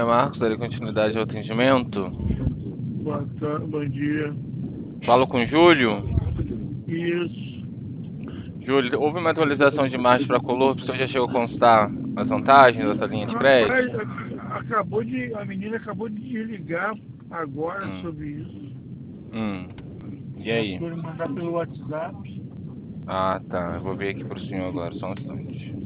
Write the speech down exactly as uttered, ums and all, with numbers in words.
é Marcos, darei continuidade ao atendimento. Boa tarde, bom dia. Falo com o Júlio. Isso. Júlio, houve uma atualização de margem para Color, o senhor já chegou a constar as vantagens dessa linha de Rapaz, crédito? a- acabou de. A menina acabou de desligar agora Hum, sobre isso. hum. E Ela aí? foi mandar pelo WhatsApp. Ah, tá. Eu vou ver aqui pro senhor agora, só um instante.